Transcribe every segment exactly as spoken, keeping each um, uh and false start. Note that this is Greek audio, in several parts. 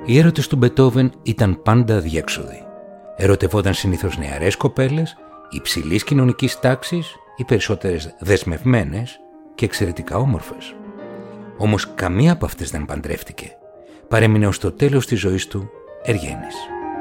Οι έρωτες του Μπετόβεν ήταν πάντα αδιέξοδοι. Ερωτευόταν συνήθως νεαρές κοπέλες, υψηλής κοινωνικής τάξης, οι περισσότερες δεσμευμένες και εξαιρετικά όμορφες. Όμως καμία από αυτές δεν παντρεύτηκε. Παρέμεινε ως το τέλος της ζωής του εργένης.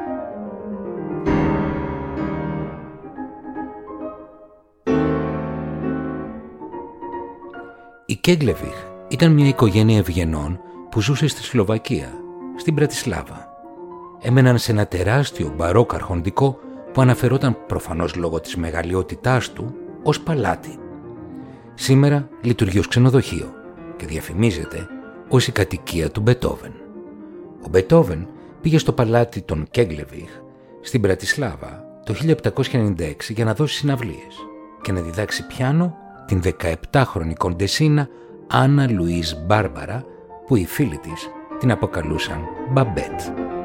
Η Κέγκλεβιχ ήταν μια οικογένεια ευγενών που ζούσε στη Σλοβακία, στην Πρατισλάβα. Έμεναν σε ένα τεράστιο μπαρόκ αρχοντικό που αναφερόταν προφανώς λόγω της μεγαλειότητάς του ως παλάτι. Σήμερα λειτουργεί ως ξενοδοχείο και διαφημίζεται ως η κατοικία του Μπετόβεν. Ο Μπετόβεν πήγε στο παλάτι των Κέγκλεβιχ στην Πρατισλάβα το χίλια επτακόσια ενενήντα έξι για να δώσει συναυλίες και να διδάξει πιάνο την δεκαεπτάχρονη κοντεσίνα Άννα Λουίζ Μπάρμπαρα, που οι φίλοι της την αποκαλούσαν Μπαμπέτ.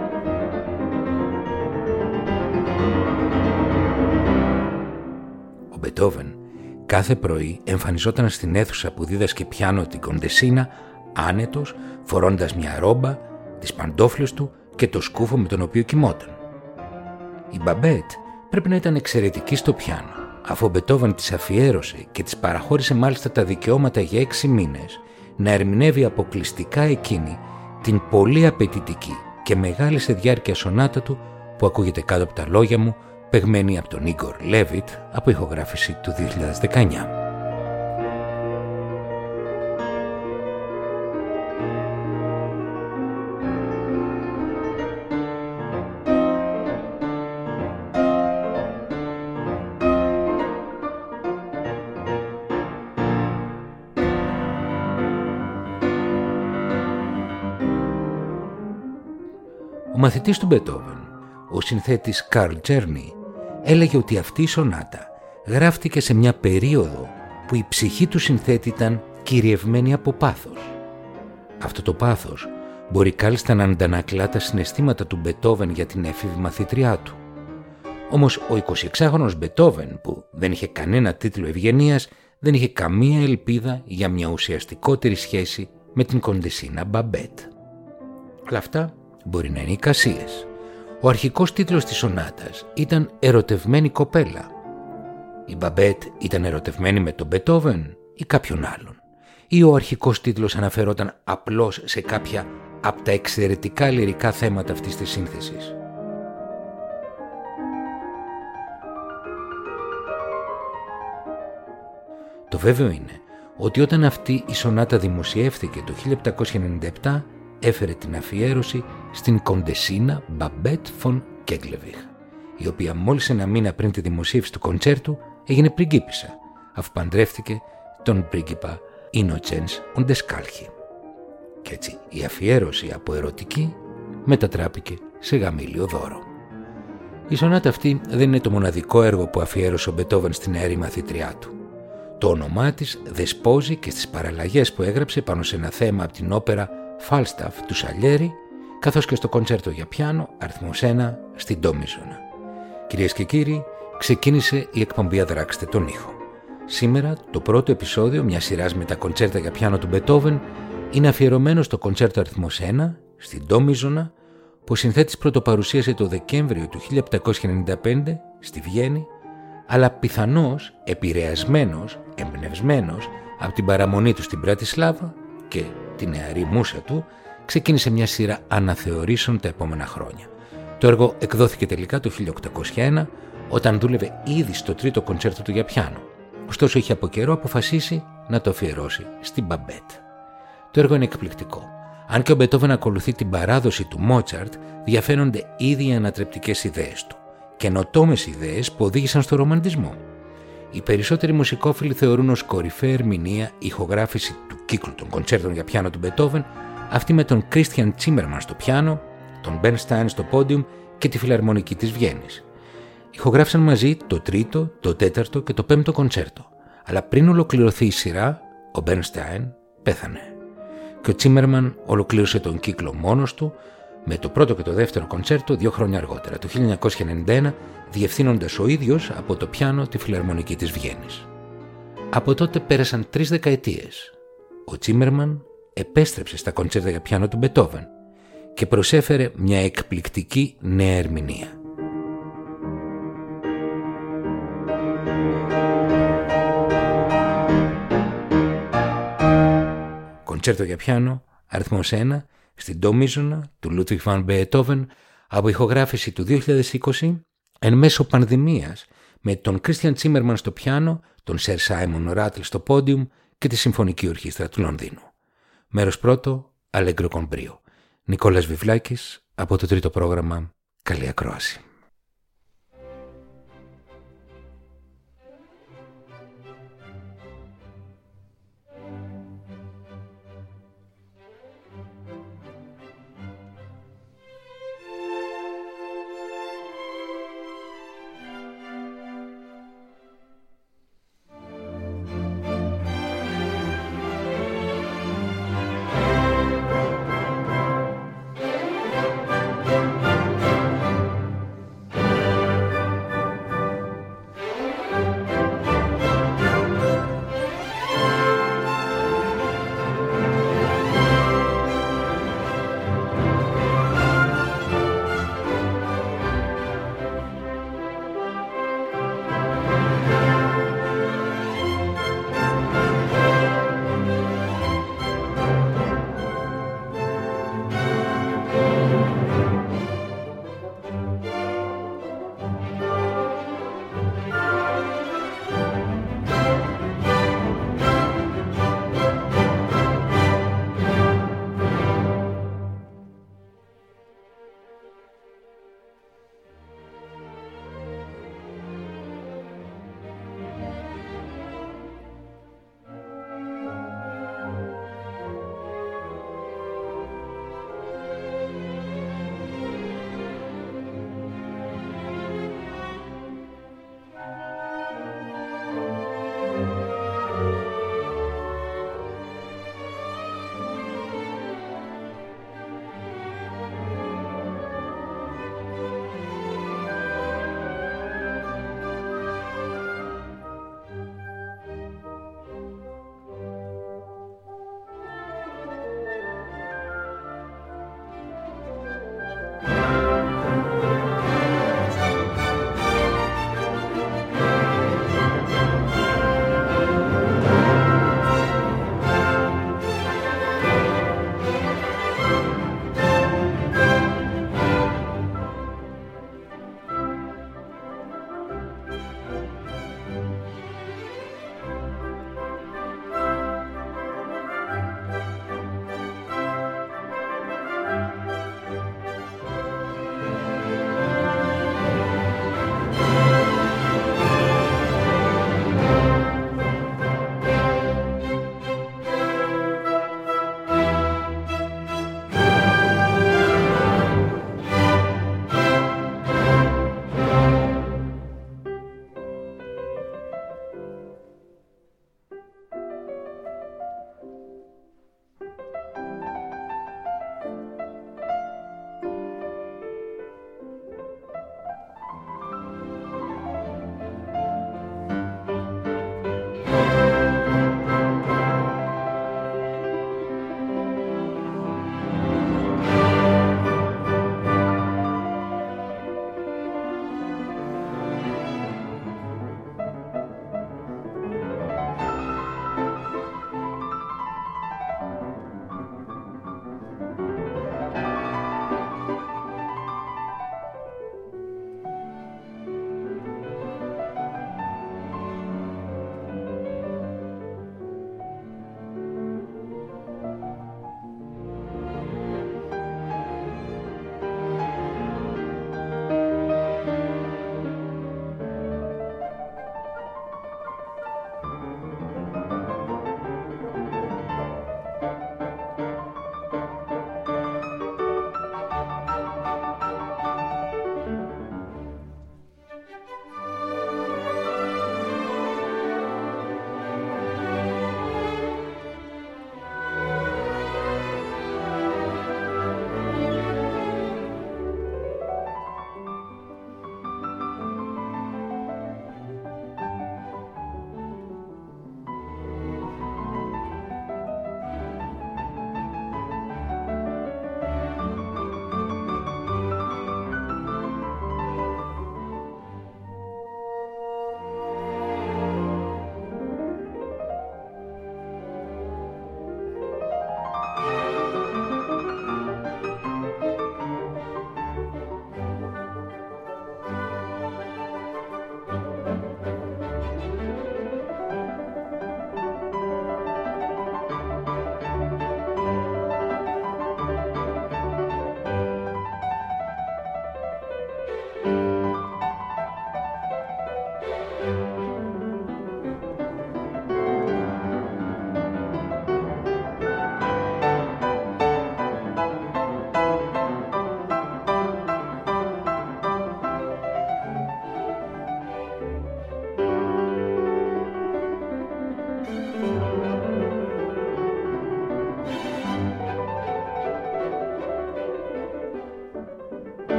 Ο Μπετόβεν κάθε πρωί εμφανιζόταν στην αίθουσα που δίδασκε πιάνο την κοντεσίνα άνετος, φορώντας μια ρόμπα, τις παντόφλες του και το σκούφο με τον οποίο κοιμόταν. Η Μπαμπέτ πρέπει να ήταν εξαιρετική στο πιάνο, αφού ο Μπετόβεν της αφιέρωσε και της παραχώρησε μάλιστα τα δικαιώματα για έξι μήνες να ερμηνεύει αποκλειστικά εκείνη την πολύ απαιτητική και μεγάλη σε διάρκεια σονάτα του που ακούγεται κάτω από τα λόγια μου, παιγμένη από τον Ίγκορ Λέβιτ από ηχογράφηση του δύο χιλιάδες δεκαεννιά. Ο μαθητής του Μπετόβεν, ο συνθέτης Καρλ Τσέρνι, έλεγε ότι αυτή η σονάτα γράφτηκε σε μια περίοδο που η ψυχή του συνθέτη ήταν κυριευμένη από πάθος. Αυτό το πάθος μπορεί κάλλιστα να αντανακλά τα συναισθήματα του Μπετόβεν για την έφηβη μαθήτριά του. Όμως ο εικοσιεξάχρονος Μπετόβεν, που δεν είχε κανένα τίτλο ευγενίας, δεν είχε καμία ελπίδα για μια ουσιαστικότερη σχέση με την κοντεσίνα Μπαμπέτ. Αλλά αυτά μπορεί να είναι εικασίες. Ο αρχικός τίτλος της σονάτας ήταν «Ερωτευμένη κοπέλα». Η Μπαμπέτ ήταν ερωτευμένη με τον Μπετόβεν ή κάποιον άλλον, ή ο αρχικός τίτλος αναφερόταν απλώς σε κάποια από τα εξαιρετικά λυρικά θέματα αυτής της σύνθεσης. Το βέβαιο είναι ότι όταν αυτή η σονάτα δημοσιεύθηκε το χίλια επτακόσια ενενήντα επτά, έφερε την αφιέρωση στην κοντεσίνα Μπαμπέτ φον Κέγκλεβιχ, η οποία μόλις ένα μήνα πριν τη δημοσίευση του κοντσέρτου έγινε πριγκίπισσα, αφού παντρεύτηκε τον πρίγκιπα Ίνοτσενς Οντεσκάλχη. Κι έτσι η αφιέρωση από ερωτική μετατράπηκε σε γαμήλιο δώρο. Η σονάτα αυτή δεν είναι το μοναδικό έργο που αφιέρωσε ο Μπετόβεν στην νεαρή μαθήτριά του. Το όνομά της δεσπόζει και στις παραλλαγές που έγραψε πάνω σε ένα θέμα από την όπερα Φάλσταφ του Σαλιέρι, καθώς και στο κοντσέρτο για πιάνο αριθμός ένα στην ντο μεζόνα. Κυρίες και κύριοι, ξεκίνησε η εκπομπή «Αδράξτε τον ήχο». Σήμερα το πρώτο επεισόδιο μιας σειράς με τα κοντσέρτα για πιάνο του Μπετόβεν είναι αφιερωμένο στο κοντσέρτο αριθμός ένα στην ντο μεζόνα, που ο συνθέτης πρωτοπαρουσίασε το Δεκέμβριο του χίλια επτακόσια ενενήντα πέντε στη Βιέννη, αλλά πιθανώς επηρεασμένος, εμπνευσμένος από την παραμονή του στην Πρατισλάβα και τη νεαρή μούσα του, ξεκίνησε μια σειρά αναθεωρήσεων τα επόμενα χρόνια. Το έργο εκδόθηκε τελικά το χίλια οκτακόσια ένα, όταν δούλευε ήδη στο τρίτο κοντσέρτο του για πιάνο. Ωστόσο είχε από καιρό αποφασίσει να το αφιερώσει στην Μπαμπέτ. Το έργο είναι εκπληκτικό. Αν και ο Μπετόβεν ακολουθεί την παράδοση του Μότσαρτ, διαφαίνονται ήδη οι ανατρεπτικές ιδέες του, καινοτόμες ιδέες που οδήγησαν στο ρομαντισμό. Οι περισσότεροι μουσικόφιλοι θεωρούν ως κορυφαία ερμηνεία ηχογράφηση του κύκλου των κοντσέρτων για πιάνο του Μπετόβεν αυτή με τον Κρίστιαν Τσίμερμαν στο πιάνο, τον Μπέρνσταϊν στο πόντιουμ και τη Φιλαρμονική της Βιέννης. Ηχογράφησαν μαζί το τρίτο, το τέταρτο και το πέμπτο κοντσέρτο, αλλά πριν ολοκληρωθεί η σειρά, ο Μπέρνσταϊν πέθανε και ο Τσίμερμαν ολοκλήρωσε τον κύκλο μόνος του με το πρώτο και το δεύτερο κοντσέρτο δύο χρόνια αργότερα, το χίλια εννιακόσια ενενήντα ένα, διευθύνοντας ο ίδιος από το πιάνο τη Φιλαρμονική της Βιέννης. Από τότε πέρασαν τρεις δεκαετίες. Ο Τσίμερμαν επέστρεψε στα κοντσέρτα για πιάνο του Μπετόβεν και προσέφερε μια εκπληκτική νέα ερμηνεία. Κοντσέρτο για πιάνο, αριθμός ένα, στην ντο μείζωνα του Λούντβιγκ βαν Μπεετόβεν, από ηχογράφηση του δύο χιλιάδες είκοσι, εν μέσω πανδημίας, με τον Κρίστιαν Τσίμερμαν στο πιάνο, τον Σερ Σάιμον Ράτλ στο πόντιουμ και τη Συμφωνική Ορχήστρα του Λονδίνου. Μέρος πρώτο, Αλέγκρο κον μπριο. Νικόλας Βιβλάκης, από το τρίτο πρόγραμμα. Καλή ακρόαση.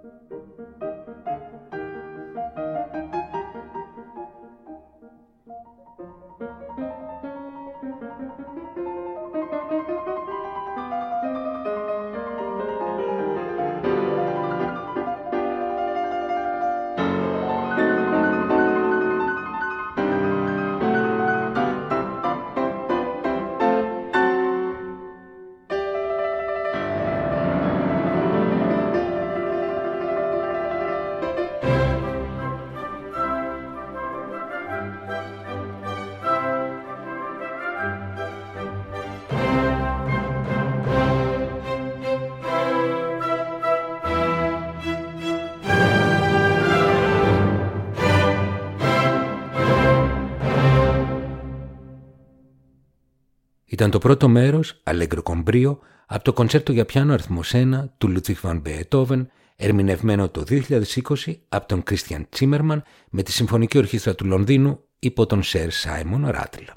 Ήταν το πρώτο μέρος, Allegro con brio, από το κοντσέρτο για πιάνο αριθμός ένα του Ludwig van Beethoven, ερμηνευμένο το δύο χιλιάδες είκοσι από τον Christian Zimmermann με τη Συμφωνική Ορχήστρα του Λονδίνου υπό τον Sir Simon Rattle.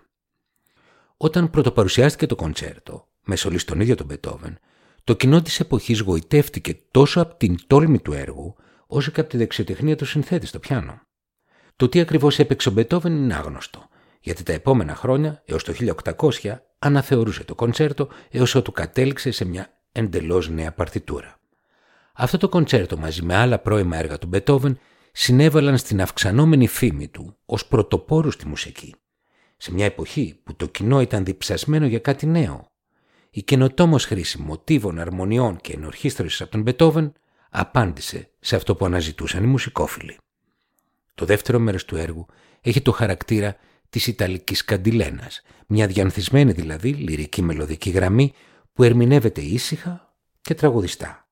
Όταν πρωτοπαρουσιάστηκε το κοντσέρτο, με σολίστ τον ίδιο τον Beethoven, το κοινό της εποχής γοητεύτηκε τόσο από την τόλμη του έργου, όσο και από τη δεξιοτεχνία του συνθέτη στο πιάνο. Το τι ακριβώς έπαιξε ο Beethoven είναι άγνωστο, γιατί τα επόμενα χρόνια, έως το χίλια οκτακόσια, αναθεωρούσε το κοντσέρτο έως ότου κατέληξε σε μια εντελώς νέα παρτιτούρα. Αυτό το κοντσέρτο μαζί με άλλα πρώιμα έργα του Beethoven συνέβαλαν στην αυξανόμενη φήμη του ως πρωτοπόρου στη μουσική. Σε μια εποχή που το κοινό ήταν διψασμένο για κάτι νέο, η καινοτόμως χρήση μοτίβων, αρμονιών και ενορχήστρωσης από τον Beethoven απάντησε σε αυτό που αναζητούσαν οι μουσικόφιλοι. Το δεύτερο μέρος του έργου έχει το χαρακτήρα της Ιταλικής καντιλένας, μια διανθισμένη δηλαδή λυρική μελωδική γραμμή που ερμηνεύεται ήσυχα και τραγουδιστά.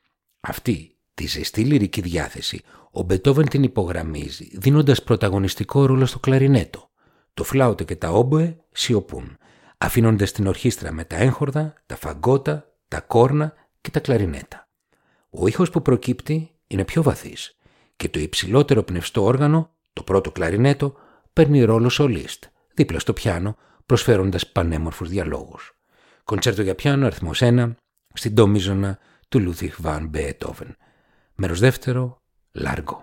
Αυτή τη ζεστή λυρική διάθεση ο Μπετόβεν την υπογραμμίζει δίνοντας πρωταγωνιστικό ρόλο στο κλαρινέτο. Το φλάουτο και τα όμποε σιωπούν, αφήνοντας την ορχήστρα με τα έγχορδα, τα φαγκότα, τα κόρνα και τα κλαρινέτα. Ο ήχος που προκύπτει είναι πιο βαθύς και το υψηλότερο πνευστό όργανο, το πρώτο κλαρινέτο, παίρνει ρόλο σολίστ, δίπλα στο πιάνο, προσφέροντας πανέμορφους διαλόγους. Κοντσέρτο για πιάνο αριθμός ένα, στην ντο μείζωνα του Ludwig van Beethoven. Μέρος δεύτερο, Largo.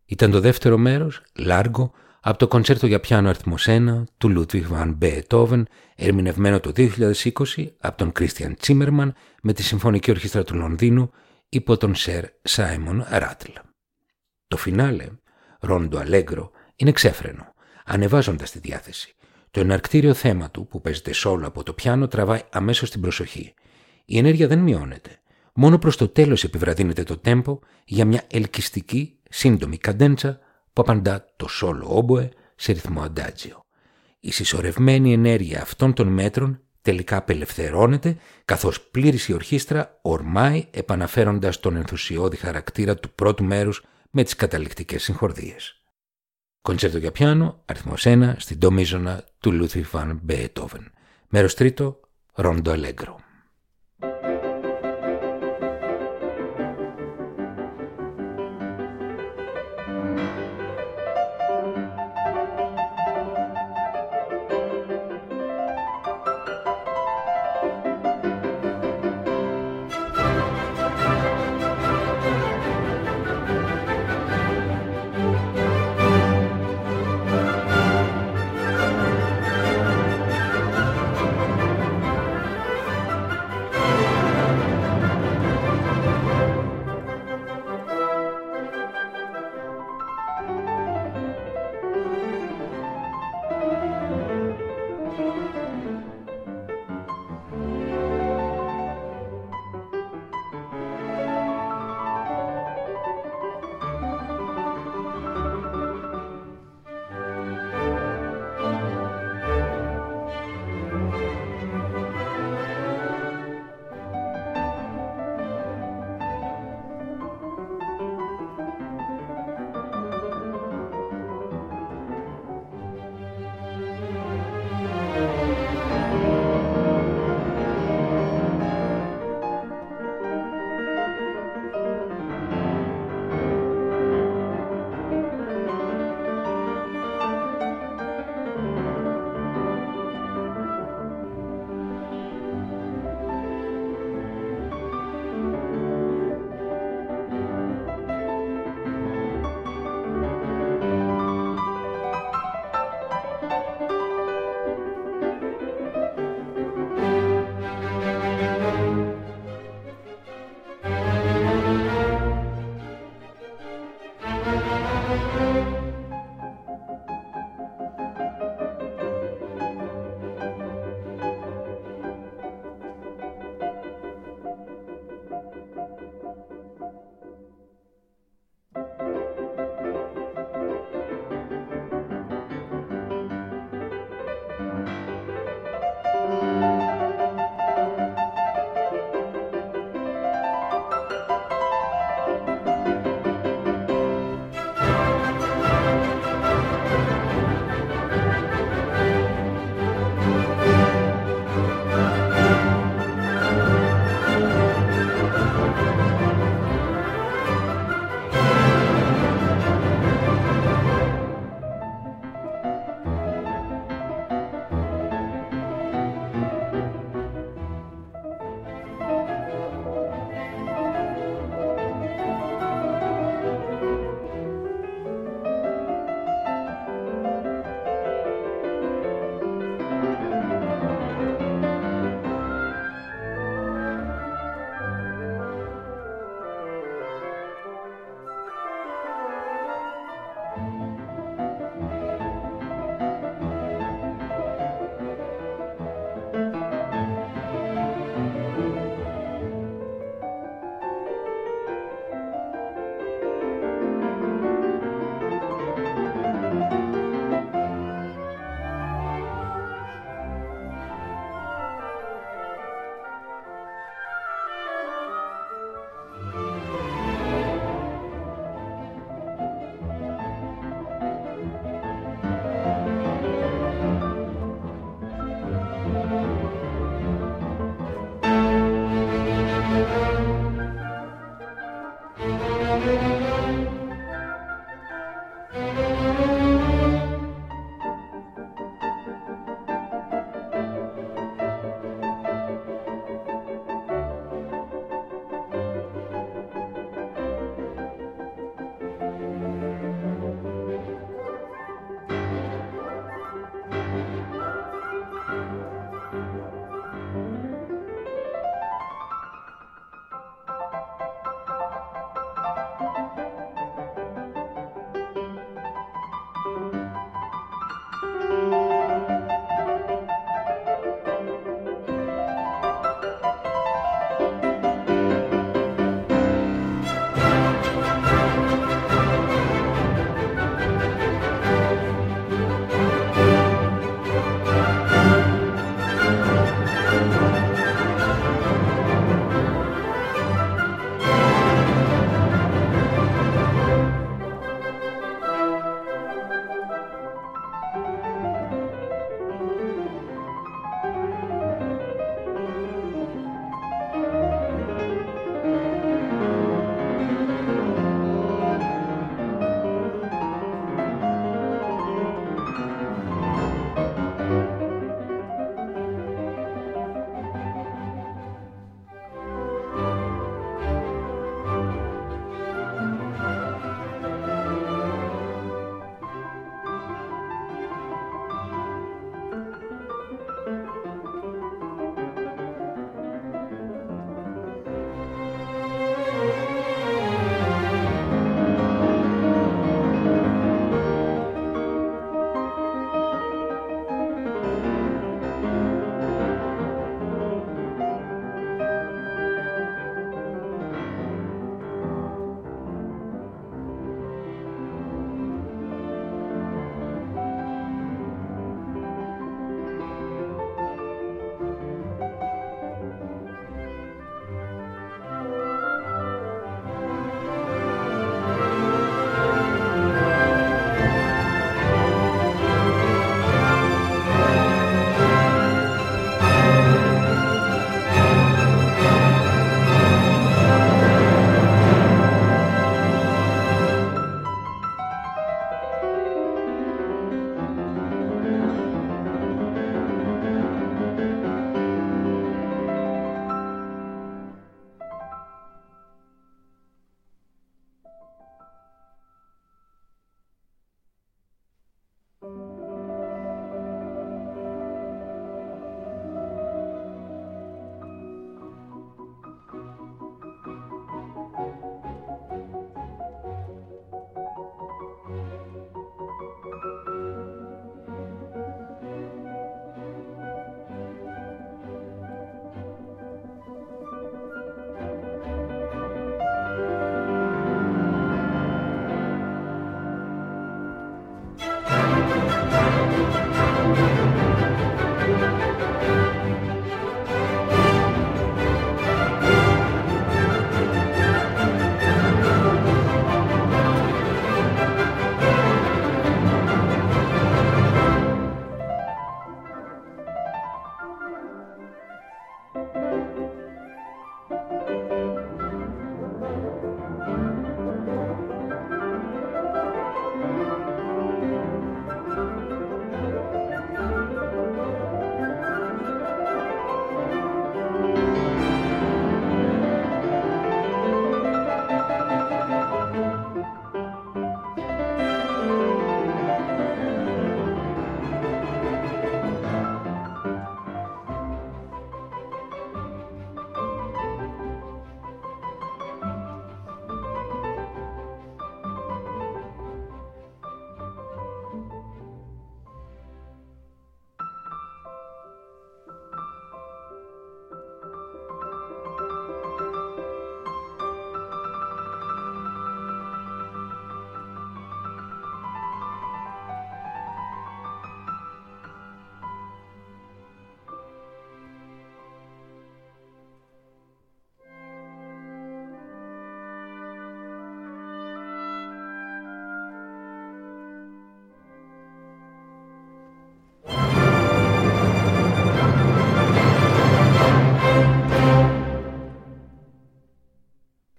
Ήταν το δεύτερο μέρος, Largo, από το κοντσέρτο για πιάνο αριθμός ένα του Ludwig van Beethoven, ερμηνευμένο το δύο χιλιάδες είκοσι από τον Christian Zimmermann με τη Συμφωνική Ορχήστρα του Λονδίνου υπό τον Sir Simon Rattle. Το φινάλε, Rondo Allegro, είναι ξέφρενο, ανεβάζοντας τη διάθεση. Το εναρκτήριο θέμα του, που παίζεται σόλο από το πιάνο, τραβάει αμέσως την προσοχή. Η ενέργεια δεν μειώνεται. Μόνο προς το τέλος επιβραδύνεται το τέμπο για μια ελκυστική, σύντομη καντέντσα που απαντά το σόλο όμποε σε ρυθμό αντάτζιο. Η συσσωρευμένη ενέργεια αυτών των μέτρων τελικά απελευθερώνεται, καθώς πλήρης η ορχήστρα ορμάει, επαναφέροντας τον ενθουσιώδη χαρακτήρα του πρώτου μέρους με τις καταληκτικές συγχορδίες. Κοντσέρτο για πιάνο, αριθμός ένα, στην ντο μείζωνα του Ludwig van Beethoven. Μέρος τρίτο, Rondo Allegro.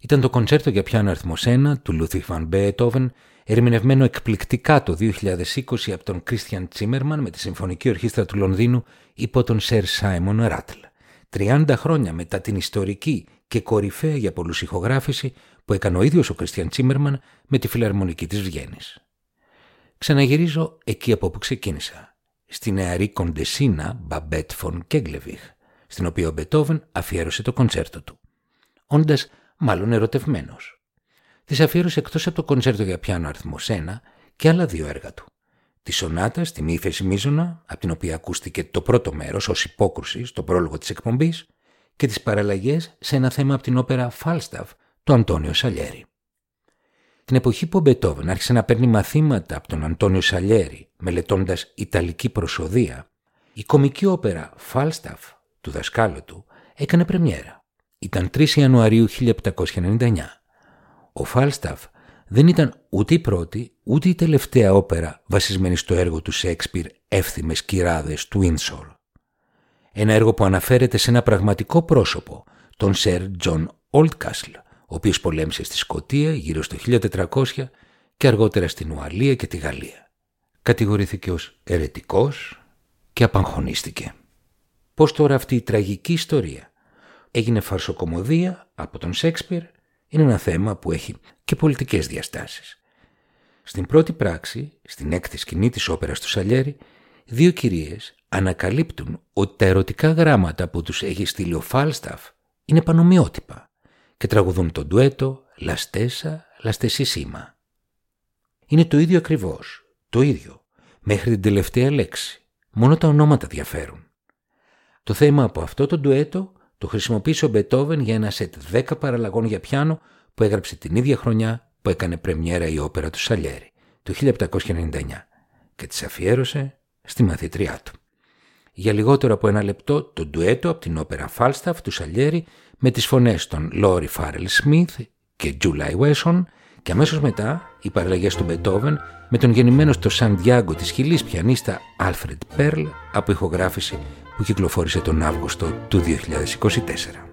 ήταν το κοντσέρτο για πιάνο αριθμός ένα του Ludwig van Beethoven, ερμηνευμένο εκπληκτικά το δύο χιλιάδες είκοσι από τον Christian Zimmermann με τη Συμφωνική Ορχήστρα του Λονδίνου υπό τον Sir Simon Rattle. τριάντα χρόνια μετά την ιστορική και κορυφαία για πολλούς ηχογράφηση που έκανε ο ίδιος ο Christian Zimmermann με τη Φιλαρμονική της Βιέννης. Ξαναγυρίζω εκεί από όπου ξεκίνησα, στη νεαρή κοντεσίνα Babette von Keglewich, στην οποία ο Μπετόβεν αφιέρωσε το κοντσέρτο του, όντας μάλλον ερωτευμένος. Της αφιέρωσε εκτός από το κοντσέρτο για πιάνο αριθμός ένα και άλλα δύο έργα του. Τη σονάτα στη μη ύφεση μείζωνα, από την οποία ακούστηκε το πρώτο μέρος ως υπόκρουση στο πρόλογο της εκπομπής, και τις παραλλαγές σε ένα θέμα από την όπερα Falstaff του Αντώνιο Σαλιέρι. Την εποχή που ο Μπετόβεν άρχισε να παίρνει μαθήματα από τον Αντώνιο Σαλιέρι, μελετώντας ιταλική προσοδεία, η κομική όπερα Falstaff του δασκάλου του έκανε πρεμιέρα. Ήταν τρεις Ιανουαρίου χίλια επτακόσια ενενήντα εννιά. Ο Falstaff δεν ήταν ούτε η πρώτη ούτε η τελευταία όπερα βασισμένη στο έργο του Σέξπιρ «Εύθυμες κυράδες» του Ίνσορ. Ένα έργο που αναφέρεται σε ένα πραγματικό πρόσωπο, τον Σερ Τζον Όλτκασλ, ο οποίος πολέμησε στη Σκωτία γύρω στο χίλια τετρακόσια και αργότερα στην Ουαλία και τη Γαλλία. Κατηγορήθηκε ως αιρετικός και απαγχωνίστηκε. Πώς τώρα αυτή η τραγική ιστορία έγινε φαρσοκομωδία από τον Σέξπιρ είναι ένα θέμα που έχει και πολιτικές διαστάσεις. Στην πρώτη πράξη, στην έκτη σκηνή της όπερας του Σαλιέρι, δύο κυρίες ανακαλύπτουν ότι τα ερωτικά γράμματα που τους έχει στείλει ο Falstaff είναι πανομοιότυπα και τραγουδούν το ντουέτο «La stessa, la stessissima». Είναι το ίδιο ακριβώς, το ίδιο, μέχρι την τελευταία λέξη, μόνο τα ονόματα διαφέρουν. Το θέμα από αυτό το ντουέτο το χρησιμοποίησε ο Μπετόβεν για ένα σετ δέκα παραλλαγών για πιάνο που έγραψε την ίδια χρονιά που έκανε πρεμιέρα η όπερα του Σαλιέρι, το χίλια επτακόσια ενενήντα εννιά, και τις αφιέρωσε στη μαθήτριά του. Για λιγότερο από ένα λεπτό το ντουέτο από την όπερα Falstaff του Σαλιέρι με τις φωνές των Laurie Farrell Smith και Julie Wesson και αμέσως μετά οι παραλλαγές του Μπετόβεν με τον γεννημένο στο Σαντιάγκο της Χιλής πιανίστα Alfred Perl από ηχογράφηση που κυκλοφόρησε τον Αύγουστο του δύο χιλιάδες είκοσι τέσσερα.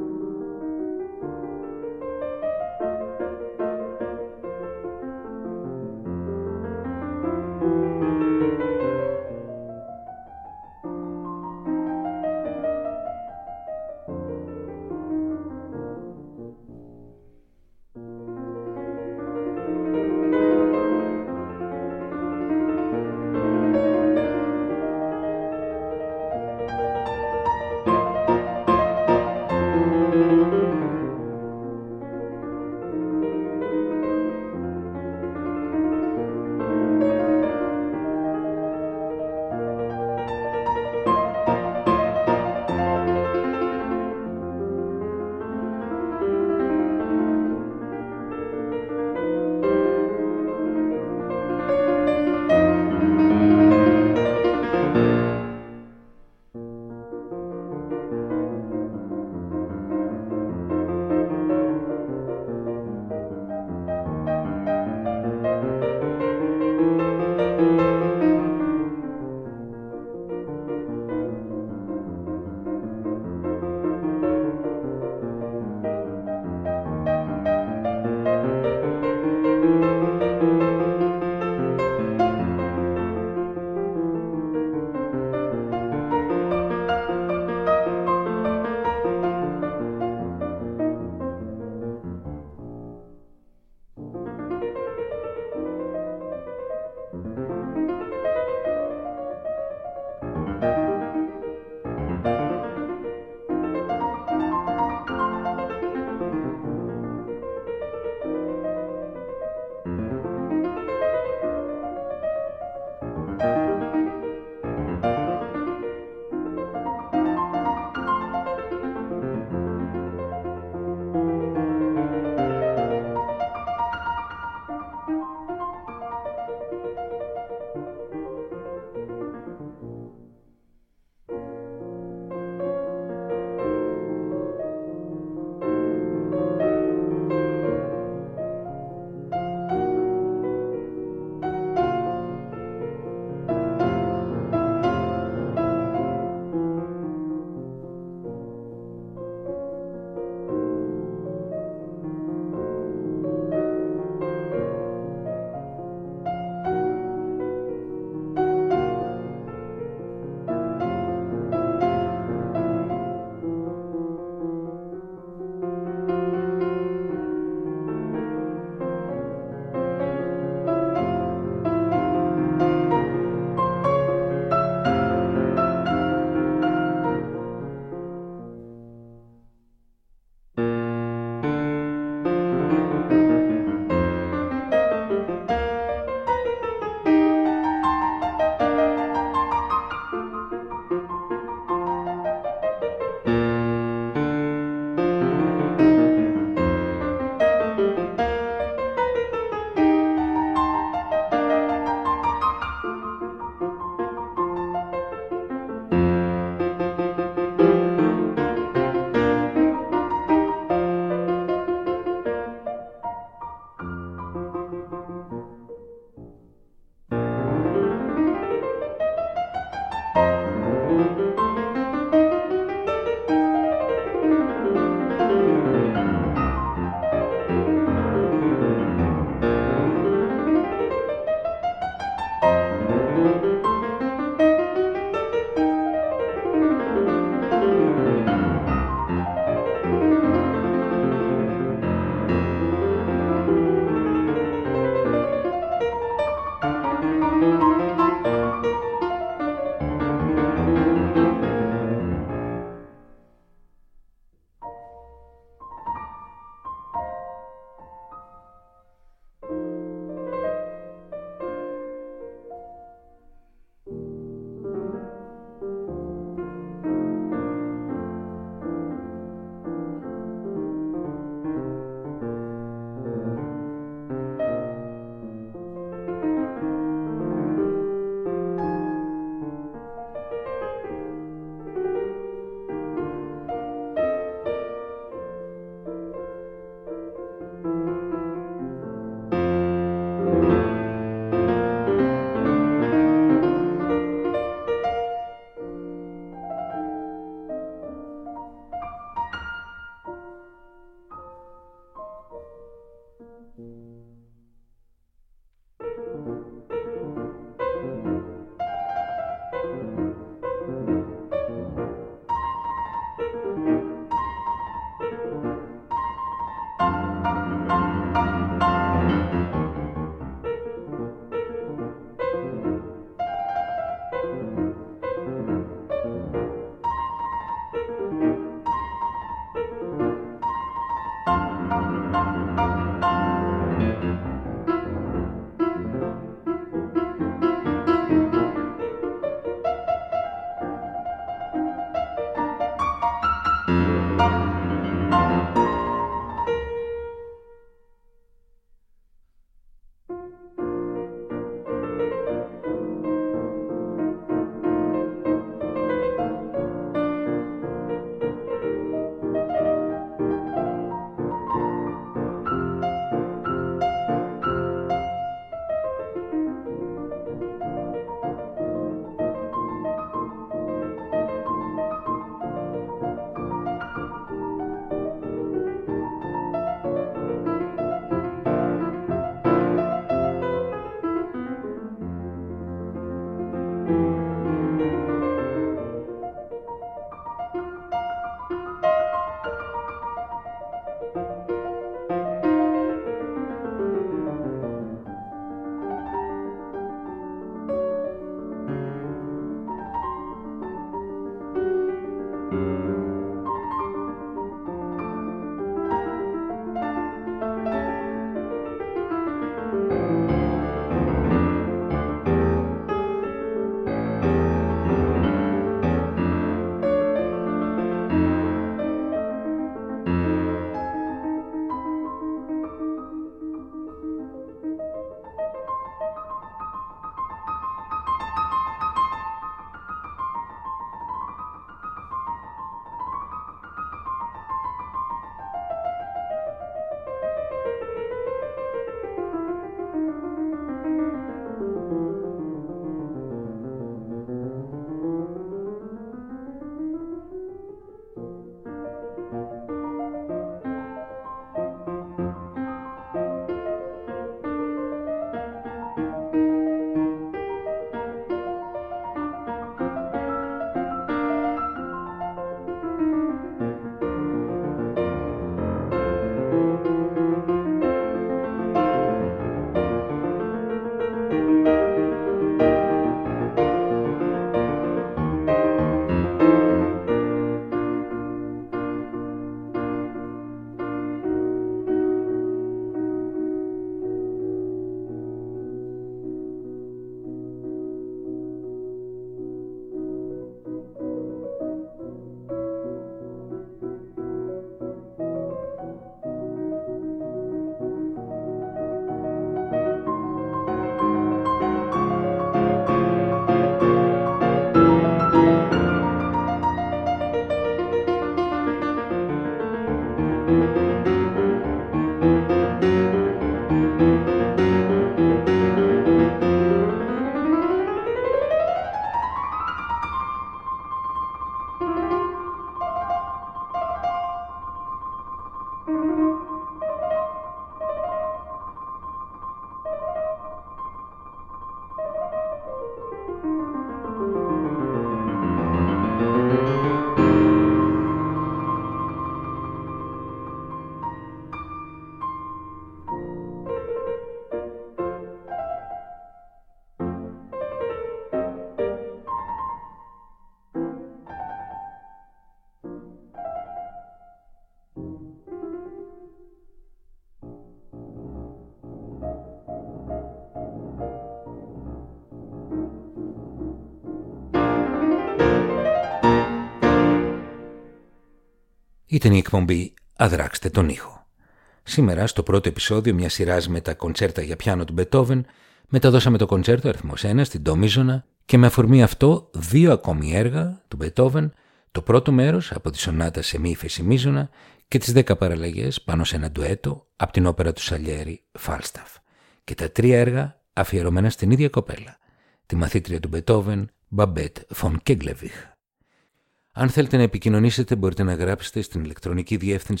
Ήταν η εκπομπή «Αδράξτε τον ήχο». Σήμερα, στο πρώτο επεισόδιο μιας σειράς με τα κοντσέρτα για πιάνο του Μπετόβεν, μεταδώσαμε το κοντσέρτο αριθμός ένα στην ντο μείζωνα και με αφορμή αυτό δύο ακόμη έργα του Μπετόβεν, το πρώτο μέρος από τη σονάτα σε μη ύφεση μείζωνα και τις δέκα παραλλαγές πάνω σε ένα ντουέτο από την όπερα του Σαλιέρι «Φάλσταφ», και τα τρία έργα αφιερωμένα στην ίδια κοπέλα, τη μαθήτρια του Μπετόβεν, Μπαμπέτ φον Κέγκλεβιχ. Αν θέλετε να επικοινωνήσετε, μπορείτε να γράψετε στην ηλεκτρονική διεύθυνση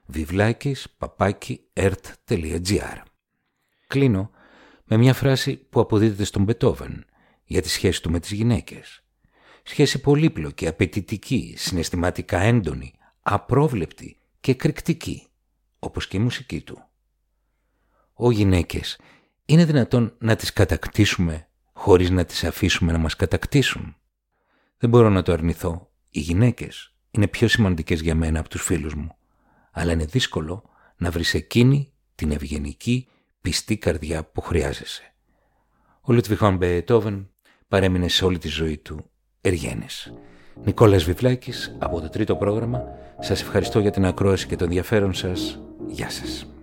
βιβλάκης παπάκι ερτ τελεία τζι άρ. Κλείνω με μια φράση που αποδίδεται στον Μπετόβεν για τη σχέση του με τις γυναίκες. Σχέση πολύπλοκη, απαιτητική, συναισθηματικά έντονη, απρόβλεπτη και εκρηκτική, όπως και η μουσική του. Ω γυναίκες, είναι δυνατόν να τις κατακτήσουμε χωρίς να τις αφήσουμε να μας κατακτήσουν? Δεν μπορώ να το αρνηθώ. Οι γυναίκες είναι πιο σημαντικές για μένα από τους φίλους μου, αλλά είναι δύσκολο να βρεις εκείνη την ευγενική, πιστή καρδιά που χρειάζεσαι. Ο Λούτβιχ βαν Μπετόβεν παρέμεινε σε όλη τη ζωή του εργένης. Νικόλας Βιβλάκης από το τρίτο πρόγραμμα. Σας ευχαριστώ για την ακρόαση και το ενδιαφέρον σας. Γεια σας.